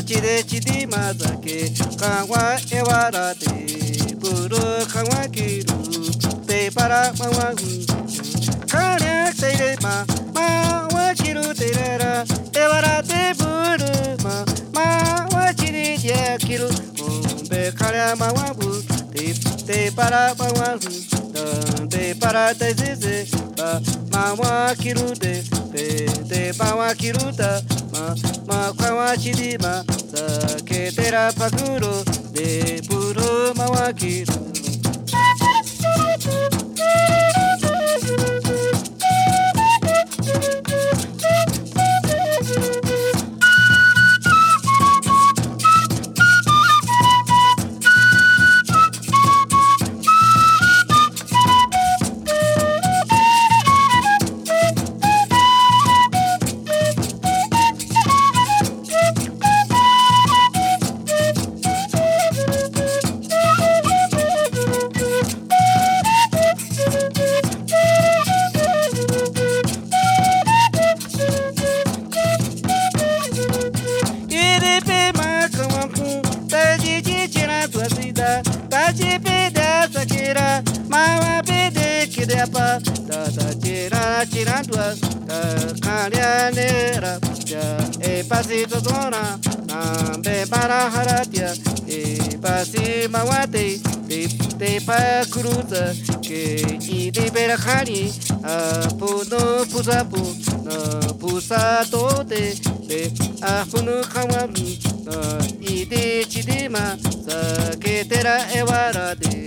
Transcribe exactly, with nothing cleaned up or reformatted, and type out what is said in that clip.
ちでちりまざけかわえわらでぶるかわきるでばらまわんかにゃくてれままわきるでららえわらでぶるままわちりじゃきるべかりゃまわぶででばらまわんでばらでぜぜばまわきるでででばわきるだままかわちりまさけてらぱくるでぶるまわきるpa ta ta chira chira tua ta calianera ya e pasito zona na be para haratia e pasi mawate te te pa cruza que i de berahani a puno pusapu na pusato te te a puno kawami na i de chidima sa que tera evara de